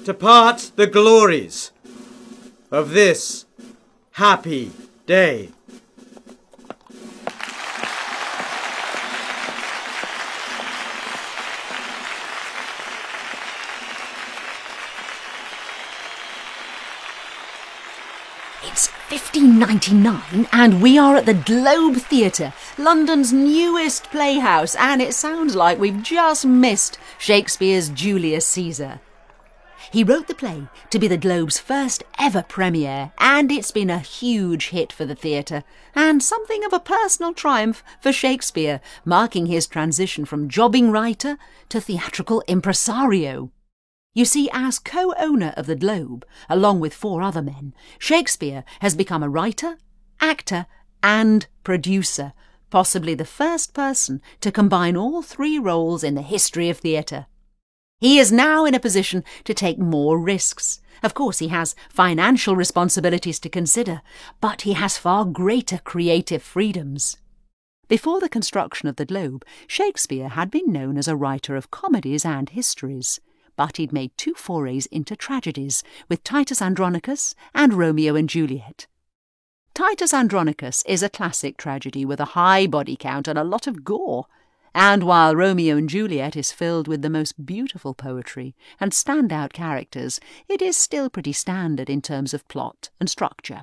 depart the glories of this happy day. It's 1599 and we are at the Globe Theatre, London's newest playhouse, and it sounds like we've just missed Shakespeare's Julius Caesar. He wrote the play to be the Globe's first ever premiere, and it's been a huge hit for the theatre, and something of a personal triumph for Shakespeare, marking his transition from jobbing writer to theatrical impresario. You see, as co-owner of the Globe, along with 4 other men, Shakespeare has become a writer, actor and producer, possibly the first person to combine all 3 roles in the history of theatre. He is now in a position to take more risks. Of course, he has financial responsibilities to consider, but he has far greater creative freedoms. Before the construction of the Globe, Shakespeare had been known as a writer of comedies and histories, but he'd made 2 forays into tragedies with Titus Andronicus and Romeo and Juliet. Titus Andronicus is a classic tragedy with a high body count and a lot of gore, and while Romeo and Juliet is filled with the most beautiful poetry and standout characters, it is still pretty standard in terms of plot and structure.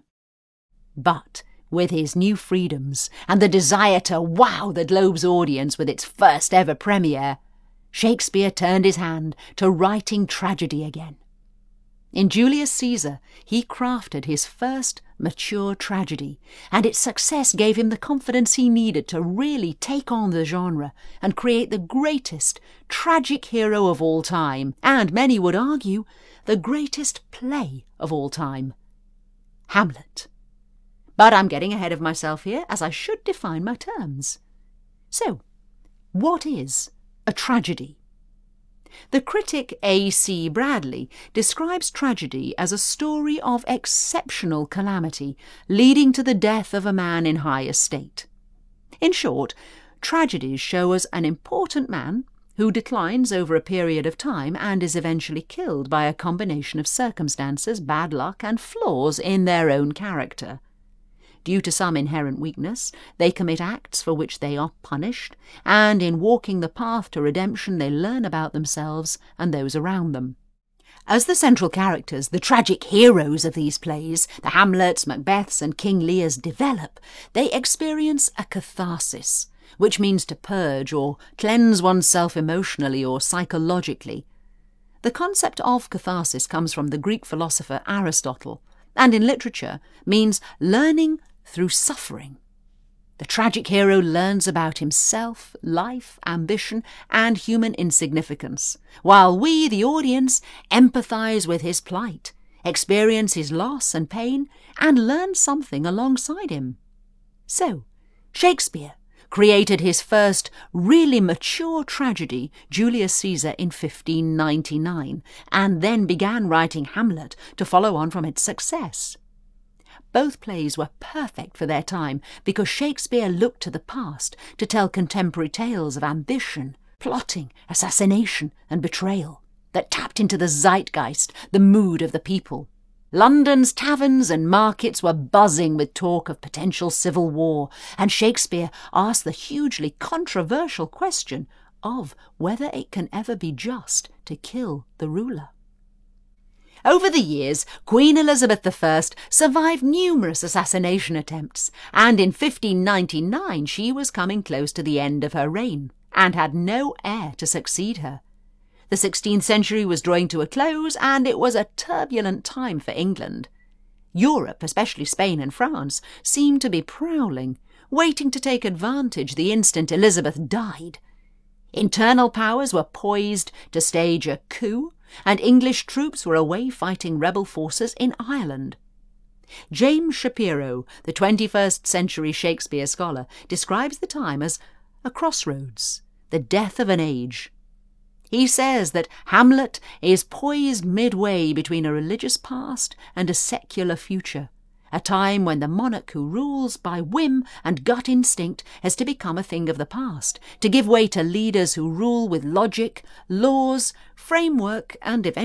But with his new freedoms and the desire to wow the Globe's audience with its first ever premiere, Shakespeare turned his hand to writing tragedy again. In Julius Caesar, he crafted his first mature tragedy, and its success gave him the confidence he needed to really take on the genre and create the greatest tragic hero of all time, and many would argue, the greatest play of all time, Hamlet. But I'm getting ahead of myself here, as I should define my terms. So, what is a tragedy? The critic A.C. Bradley describes tragedy as a story of exceptional calamity leading to the death of a man in high estate. In short, tragedies show us an important man who declines over a period of time and is eventually killed by a combination of circumstances, bad luck and flaws in their own character. Due to some inherent weakness, they commit acts for which they are punished, and in walking the path to redemption they learn about themselves and those around them. As the central characters, the tragic heroes of these plays, the Hamlets, Macbeths and King Lears, develop, they experience a catharsis, which means to purge or cleanse oneself emotionally or psychologically. The concept of catharsis comes from the Greek philosopher Aristotle, and in literature means learning through suffering. The tragic hero learns about himself, life, ambition, and human insignificance, while we, the audience, empathise with his plight, experience his loss and pain, and learn something alongside him. So, Shakespeare created his first really mature tragedy, Julius Caesar, in 1599, and then began writing Hamlet to follow on from its success. Both plays were perfect for their time because Shakespeare looked to the past to tell contemporary tales of ambition, plotting, assassination and betrayal that tapped into the zeitgeist, the mood of the people. London's taverns and markets were buzzing with talk of potential civil war, and Shakespeare asked the hugely controversial question of whether it can ever be just to kill the ruler. Over the years, Queen Elizabeth I survived numerous assassination attempts, and in 1599 she was coming close to the end of her reign, and had no heir to succeed her. The 16th century was drawing to a close, and it was a turbulent time for England. Europe, especially Spain and France, seemed to be prowling, waiting to take advantage the instant Elizabeth died. Internal powers were poised to stage a coup, and English troops were away fighting rebel forces in Ireland. James Shapiro, the 21st century Shakespeare scholar, describes the time as a crossroads, the death of an age. He says that Hamlet is poised midway between a religious past and a secular future, a time when the monarch who rules by whim and gut instinct has to become a thing of the past, to give way to leaders who rule with logic, laws, framework and eventually